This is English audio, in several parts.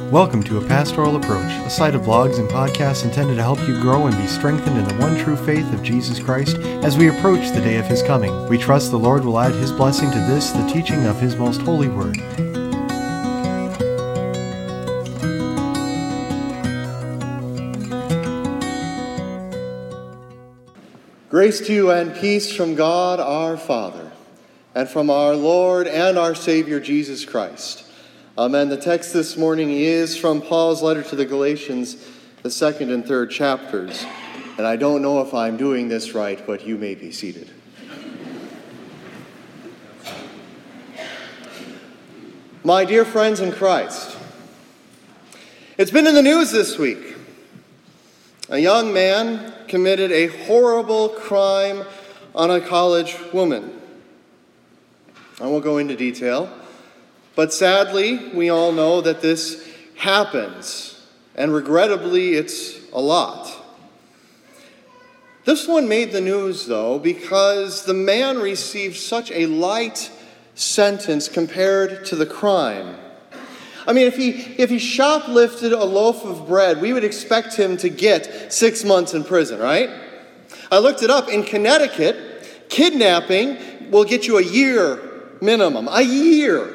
Welcome to A Pastoral Approach, a site of blogs and podcasts intended to help you grow and be strengthened in the one true faith of Jesus Christ as we approach the day of His coming. We trust the Lord will add His blessing to this, the teaching of His most holy word. Grace to you and peace from God our Father, and from our Lord and our Savior Jesus Christ. Amen. The text this morning is from Paul's letter to the Galatians, the second and third chapters. And I don't know if I'm doing this right, but you may be seated. My dear friends in Christ, it's been in the news this week. A young man committed a horrible crime on a college woman. I won't go into detail, but sadly, we all know that this happens, and regrettably, it's a lot. This one made the news, though, because the man received such a light sentence compared to the crime. I mean, if he shoplifted a loaf of bread, we would expect him to get 6 months in prison, right? I looked it up. In Connecticut, kidnapping will get you a year minimum. A year.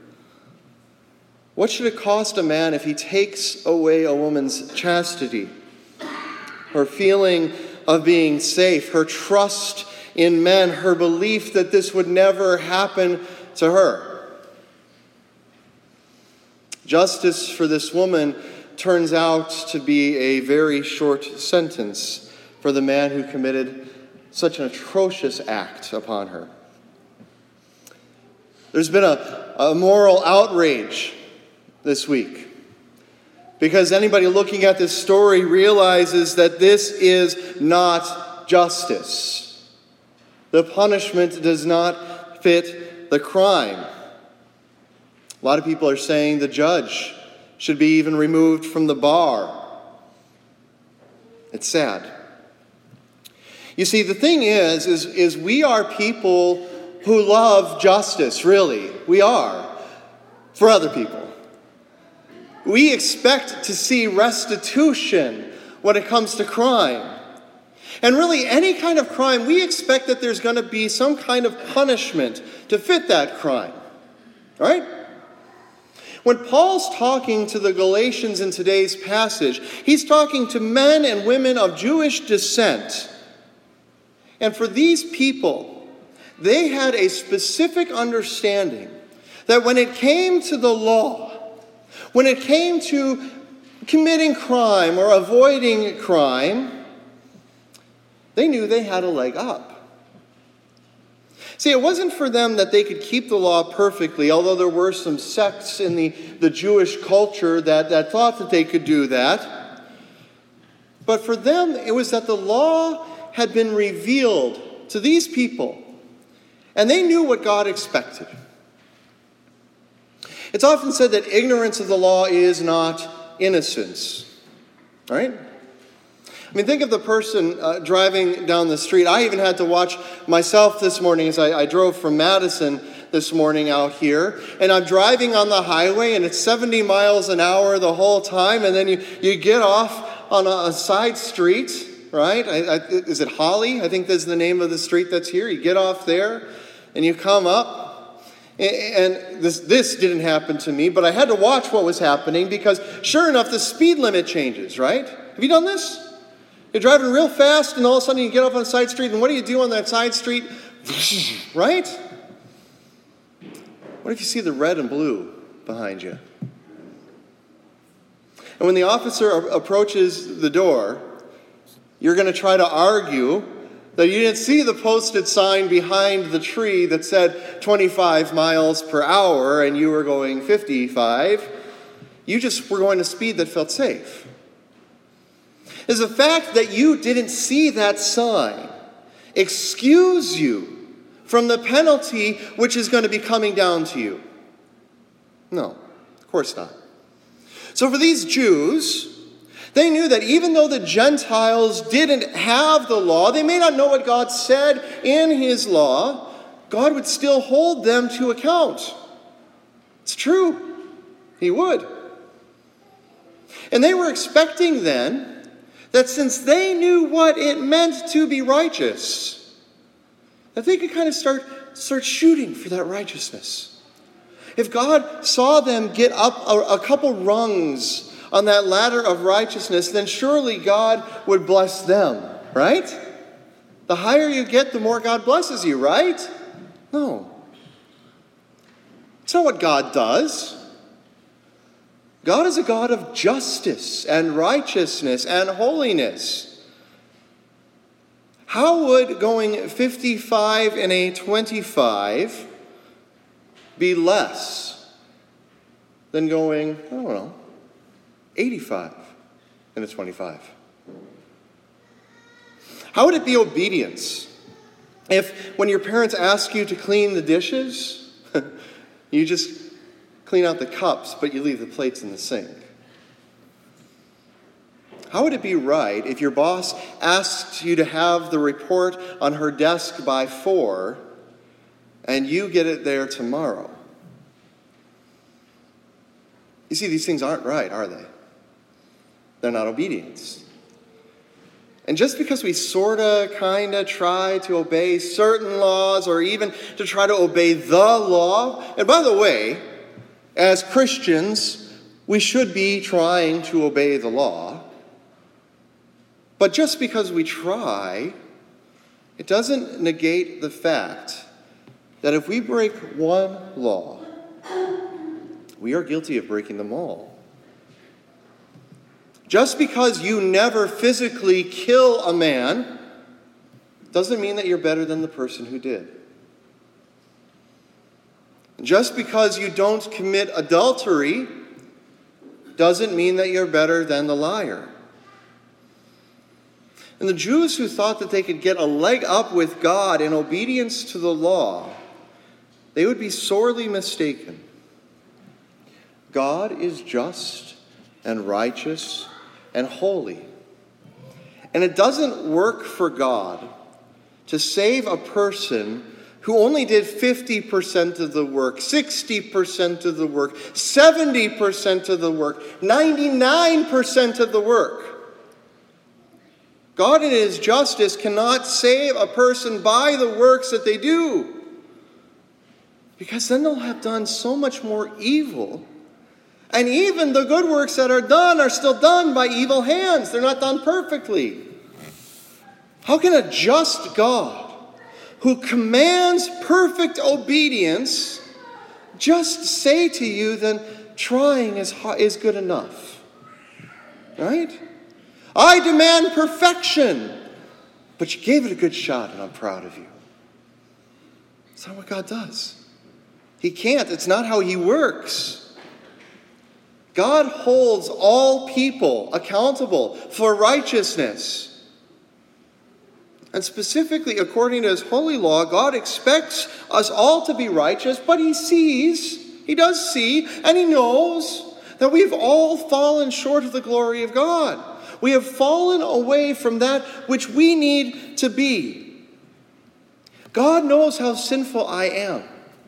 What should it cost a man if he takes away a woman's chastity, her feeling of being safe, her trust in men, her belief that this would never happen to her? Justice for this woman turns out to be a very short sentence for the man who committed such an atrocious act upon her. There's been a moral outrage this week, because anybody looking at this story realizes that this is not justice. The punishment does not fit the crime. A lot of people are saying the judge should be even removed from the bar. It's sad. You see, the thing is we are people who love justice, really. We are. For other people. We expect to see restitution when it comes to crime. And really, any kind of crime, we expect that there's going to be some kind of punishment to fit that crime. Right? When Paul's talking to the Galatians in today's passage, he's talking to men and women of Jewish descent. And for these people, they had a specific understanding that when it came to the law, when it came to committing crime or avoiding crime, they knew they had a leg up. See, it wasn't for them that they could keep the law perfectly, although there were some sects in the Jewish culture that thought that they could do that. But for them, it was that the law had been revealed to these people, and they knew what God expected. It's often said that ignorance of the law is not innocence, right? I mean, think of the person driving down the street. I even had to watch myself this morning as I drove from Madison this morning out here. And I'm driving on the highway, and it's 70 miles an hour the whole time. And then you get off on a side street, right? Is it Holly? I think that's the name of the street that's here. You get off there, and you come up. And this didn't happen to me, but I had to watch what was happening because sure enough, the speed limit changes, right? Have you done this? You're driving real fast and all of a sudden you get off on a side street, and what do you do on that side street? Right? What if you see the red and blue behind you? And when the officer approaches the door, you're going to try to argue that you didn't see the posted sign behind the tree that said 25 miles per hour and you were going 55. You just were going a speed that felt safe. Is the fact that you didn't see that sign excuse you from the penalty which is going to be coming down to you? No, of course not. So for these Jews, they knew that even though the Gentiles didn't have the law, they may not know what God said in His law, God would still hold them to account. It's true. He would. And they were expecting then that since they knew what it meant to be righteous, that they could kind of start shooting for that righteousness. If God saw them get up a couple rungs on that ladder of righteousness, then surely God would bless them, right? The higher you get, the more God blesses you, right? No. It's not what God does. God is a God of justice and righteousness and holiness. How would going 55 and a 25 be less than going, 85 and a 25? How would it be obedience if when your parents ask you to clean the dishes, you just clean out the cups, but you leave the plates in the sink? How would it be right if your boss asks you to have the report on her desk by 4 and you get it there tomorrow? You see, these things aren't right, are they? They're not obedience. And just because we try to obey certain laws, or even to try to obey the law, and by the way, as Christians, we should be trying to obey the law. But just because we try, it doesn't negate the fact that if we break one law, we are guilty of breaking them all. Just because you never physically kill a man doesn't mean that you're better than the person who did. Just because you don't commit adultery doesn't mean that you're better than the liar. And the Jews who thought that they could get a leg up with God in obedience to the law, they would be sorely mistaken. God is just and righteous and holy. And it doesn't work for God to save a person who only did 50% of the work, 60% of the work, 70% of the work, 99% of the work. God in his justice cannot save a person by the works that they do, because then they'll have done so much more evil. And even the good works that are done are still done by evil hands. They're not done perfectly. How can a just God, who commands perfect obedience, just say to you, then trying is good enough? Right? I demand perfection, but you gave it a good shot and I'm proud of you. That's not what God does. He can't. It's not how he works. God holds all people accountable for righteousness. And specifically, according to his holy law, God expects us all to be righteous, but he does see, and he knows that we've all fallen short of the glory of God. We have fallen away from that which we need to be. God knows how sinful I am.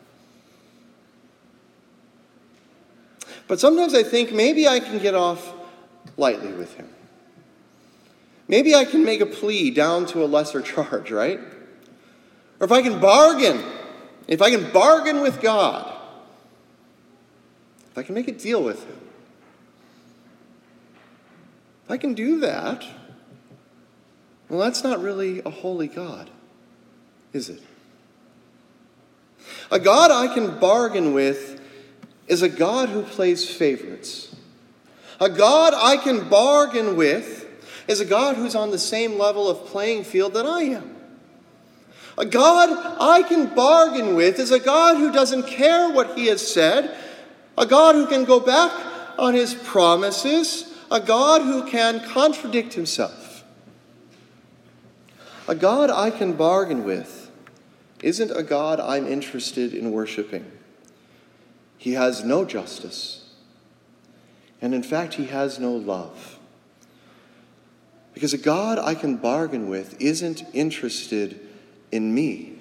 But sometimes I think maybe I can get off lightly with him. Maybe I can make a plea down to a lesser charge, right? Or if I can bargain with God, if I can make a deal with him, if I can do that, well, that's not really a holy God, is it? A God I can bargain with is a God who plays favorites. A God I can bargain with is a God who's on the same level of playing field that I am. A God I can bargain with is a God who doesn't care what he has said, a God who can go back on his promises, a God who can contradict himself. A God I can bargain with isn't a God I'm interested in worshiping. He has no justice, and in fact, he has no love. Because a God I can bargain with isn't interested in me,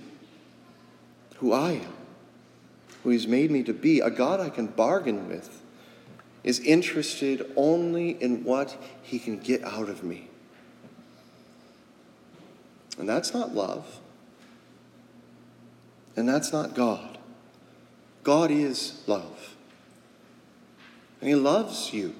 who I am, who he's made me to be. A God I can bargain with is interested only in what he can get out of me. And that's not love. And that's not God. God is love. And he loves you.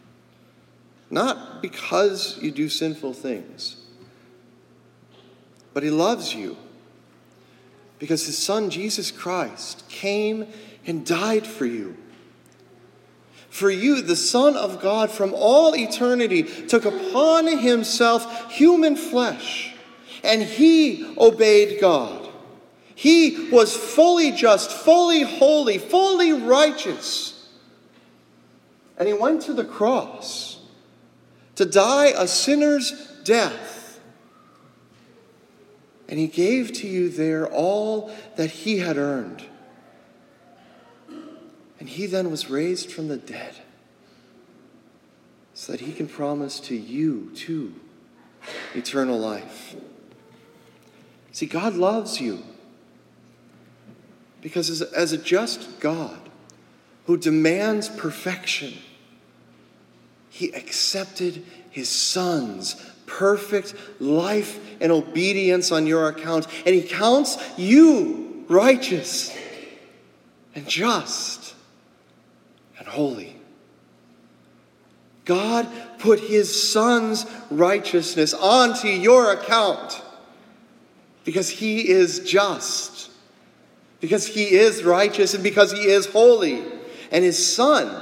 Not because you do sinful things, but he loves you because his Son, Jesus Christ, came and died for you. For you, the Son of God from all eternity took upon himself human flesh, and he obeyed God. He was fully just, fully holy, fully righteous. And he went to the cross to die a sinner's death. And he gave to you there all that he had earned. And he then was raised from the dead so that he can promise to you, too, eternal life. See, God loves you because as a just God who demands perfection, he accepted his Son's perfect life and obedience on your account, and he counts you righteous and just and holy. God put his Son's righteousness onto your account because he is just, because he is righteous, and because he is holy. And his Son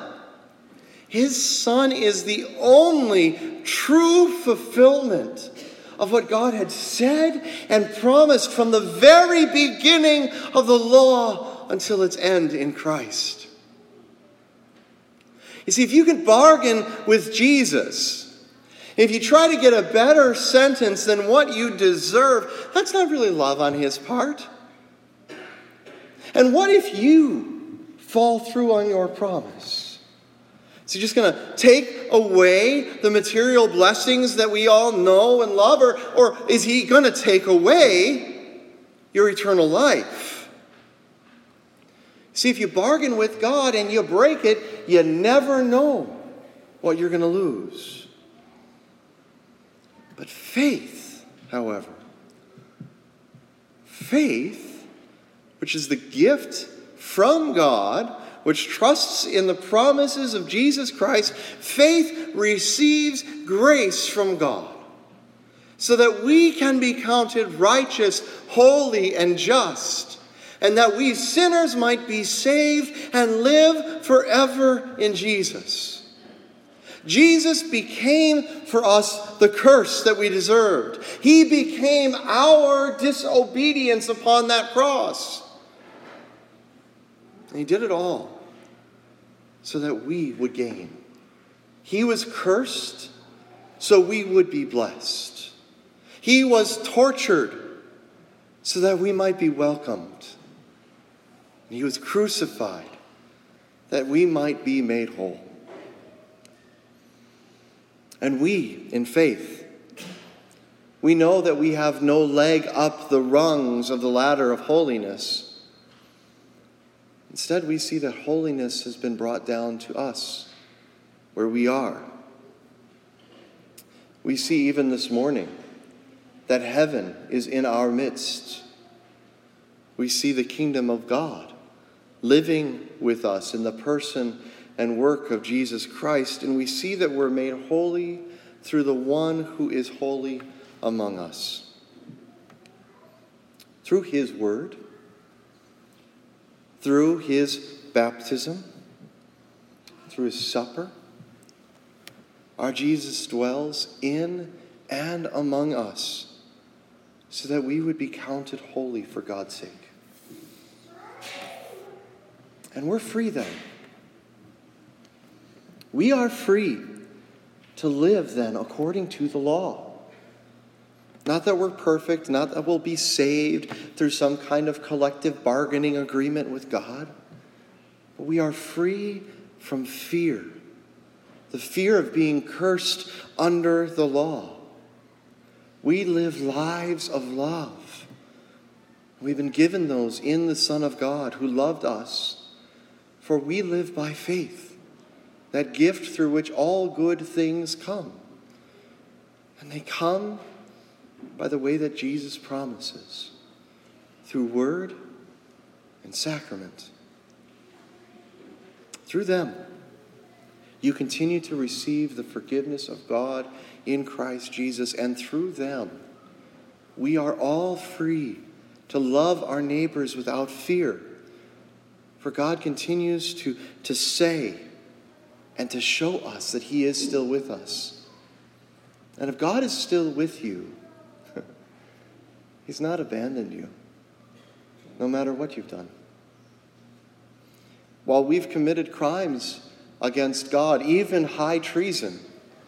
is the only true fulfillment of what God had said and promised from the very beginning of the law until its end in Christ. You see, if you can bargain with Jesus, if you try to get a better sentence than what you deserve, that's not really love on his part. And what if you fall through on your promise? Is he just going to take away the material blessings that we all know and love? Or is he going to take away your eternal life? See, if you bargain with God and you break it, you never know what you're going to lose. But faith, however, faith, which is the gift from God, which trusts in the promises of Jesus Christ, faith receives grace from God so that we can be counted righteous, holy, and just, and that we sinners might be saved and live forever in Jesus. Jesus became for us the curse that we deserved. He became our disobedience upon that cross. And he did it all so that we would gain. He was cursed so we would be blessed. He was tortured so that we might be welcomed. He was crucified that we might be made whole. And we, in faith, we know that we have no leg up the rungs of the ladder of holiness. Instead, we see that holiness has been brought down to us, where we are. We see even this morning that heaven is in our midst. We see the kingdom of God living with us in the person and work of Jesus Christ, and we see that we're made holy through the one who is holy among us. Through his word, through his baptism, through his supper, our Jesus dwells in and among us so that we would be counted holy for God's sake. And we're free then. We are free to live then according to the law. Not that we're perfect, not that we'll be saved through some kind of collective bargaining agreement with God, but we are free from fear, the fear of being cursed under the law. We live lives of love. We've been given those in the Son of God who loved us, for we live by faith that gift through which all good things come. And they come by the way that Jesus promises, through word and sacrament. Through them, you continue to receive the forgiveness of God in Christ Jesus, and through them, we are all free to love our neighbors without fear. For God continues to say and to show us that he is still with us. And if God is still with you, he's not abandoned you, no matter what you've done. While we've committed crimes against God, even high treason,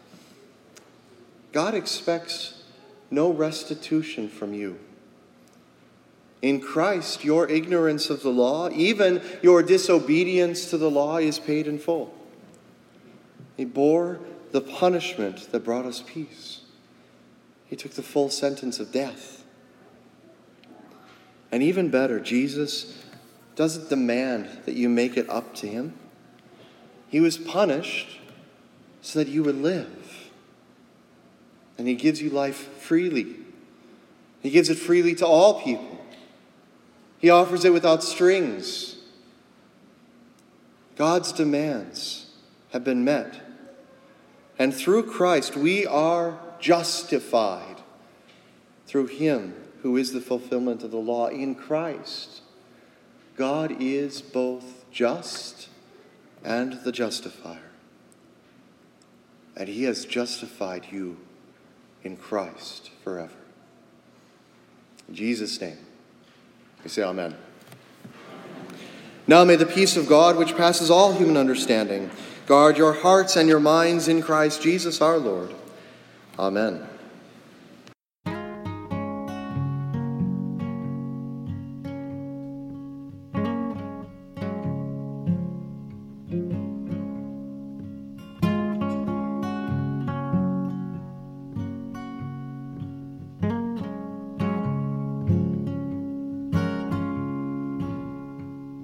God expects no restitution from you. In Christ, your ignorance of the law, even your disobedience to the law, is paid in full. He bore the punishment that brought us peace. He took the full sentence of death. And even better, Jesus doesn't demand that you make it up to him. He was punished so that you would live. And he gives you life freely. He gives it freely to all people. He offers it without strings. God's demands have been met. And through Christ, we are justified through him who is the fulfillment of the law. In Christ, God is both just and the justifier. And he has justified you in Christ forever. In Jesus' name, we say amen. Now may the peace of God, which passes all human understanding, guard your hearts and your minds in Christ Jesus our Lord. Amen.